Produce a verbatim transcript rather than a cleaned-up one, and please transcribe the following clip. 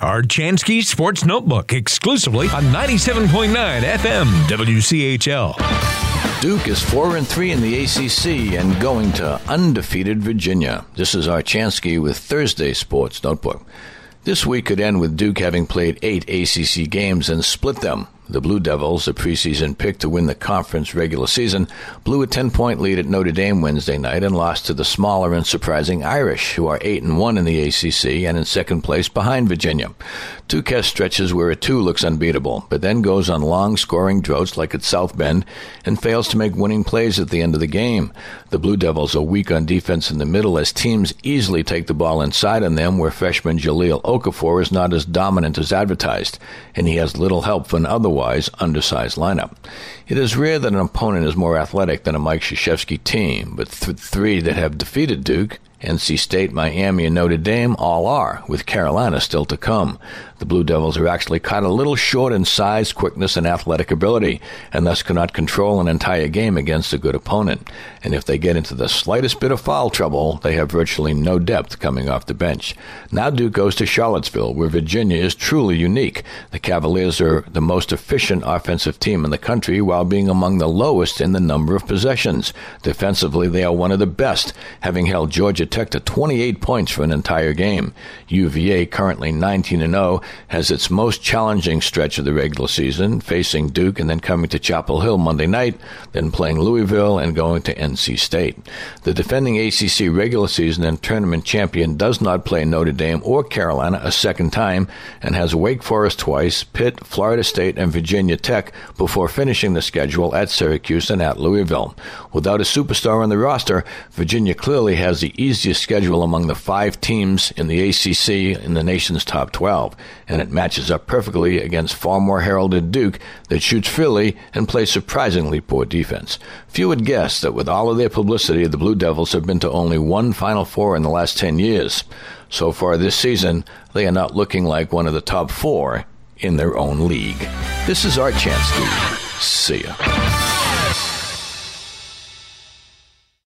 Art Chansky Sports Notebook, exclusively on ninety-seven point nine F M W C H L. Duke is four and three in the A C C and going to undefeated Virginia. This is Art Chansky with Thursday Sports Notebook. This week could end with Duke having played eight A C C games and split them. The Blue Devils, a preseason pick to win the conference regular season, blew a ten-point lead at Notre Dame Wednesday night and lost to the smaller and surprising Irish, who are eight and one in the A C C and in second place behind Virginia. Duke has stretches where a two looks unbeatable, but then goes on long scoring droughts like at South Bend and fails to make winning plays at the end of the game. The Blue Devils are weak on defense in the middle as teams easily take the ball inside on them, where freshman Jahlil Okafor is not as dominant as advertised, and he has little help from an otherwise undersized lineup. It is rare that an opponent is more athletic than a Mike Krzyzewski team, but th- three that have defeated Duke, N C State, Miami, and Notre Dame, all are, with Carolina still to come. The Blue Devils are actually cut a little short in size, quickness, and athletic ability, and thus cannot control an entire game against a good opponent. And if they get into the slightest bit of foul trouble, they have virtually no depth coming off the bench. Now Duke goes to Charlottesville, where Virginia is truly unique. The Cavaliers are the most efficient offensive team in the country, while being among the lowest in the number of possessions. Defensively, they are one of the best, having held Georgia Tech to twenty-eight points for an entire game. U V A, currently nineteen and oh, has its most challenging stretch of the regular season, facing Duke and then coming to Chapel Hill Monday night, then playing Louisville and going to N C State. The defending A C C regular season and tournament champion does not play Notre Dame or Carolina a second time and has Wake Forest twice, Pitt, Florida State, and Virginia Tech before finishing the schedule at Syracuse and at Louisville. Without a superstar on the roster, Virginia clearly has the easiest schedule among the five teams in the A C C in the nation's top twelve, and it matches up perfectly against far more heralded Duke that shoots freely and plays surprisingly poor defense. Few would guess that with all of their publicity, the Blue Devils have been to only one Final Four in the last ten years. So far this season, they are not looking like one of the top four in their own league. This is Art Chansky. See ya.